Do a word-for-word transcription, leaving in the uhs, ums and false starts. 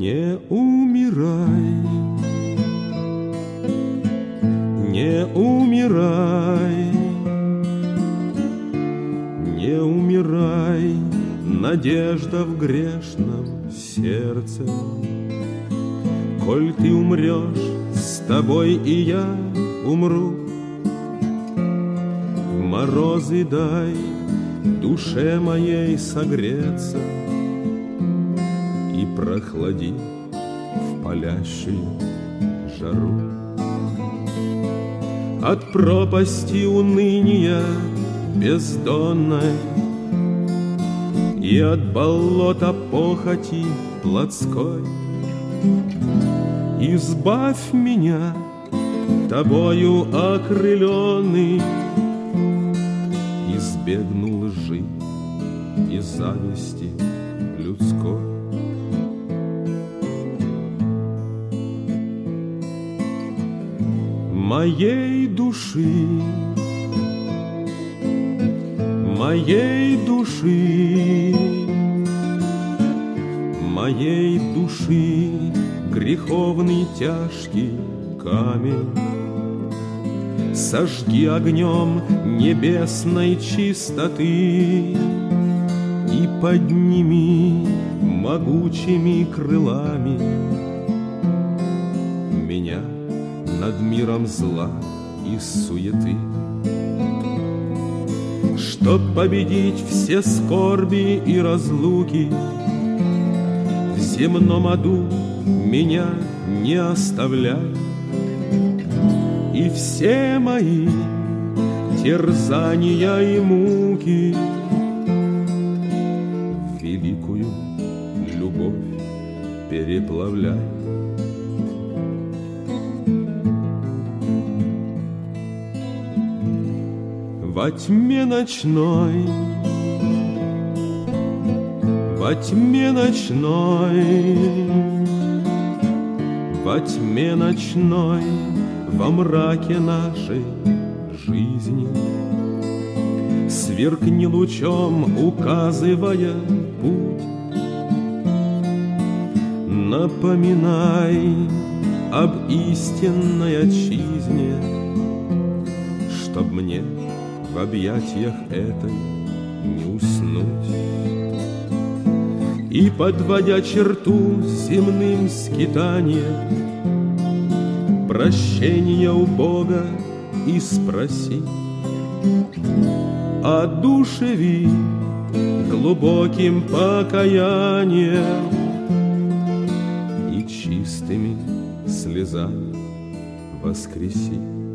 Не умирай, не умирай, не умирай, надежда в грешном сердце. Коль ты умрешь, с тобой и я умру. В морозы дай душе моей согреться и прохлади в палящую жару. От пропасти уныния бездонной и от болота похоти плотской избавь меня, тобою окрыленный, избегну лжи и зависти людской. Моей души, моей души, моей души греховный тяжкий камень сожги огнем небесной чистоты и подними могучими крылами меня над миром зла и суеты. Чтоб победить все скорби и разлуки, в земном аду меня не оставляй, и все мои терзания и муки в великую любовь переплавляй. Во тьме ночной, во тьме ночной, во тьме ночной, во мраке нашей жизни сверкни лучом, указывая путь. Напоминай об истинной отчизне, чтоб мне в объятиях этой не уснуть. И, подводя черту земным скитанием, прощения у Бога и спроси, одушеви глубоким покаянием и чистыми слезами воскреси.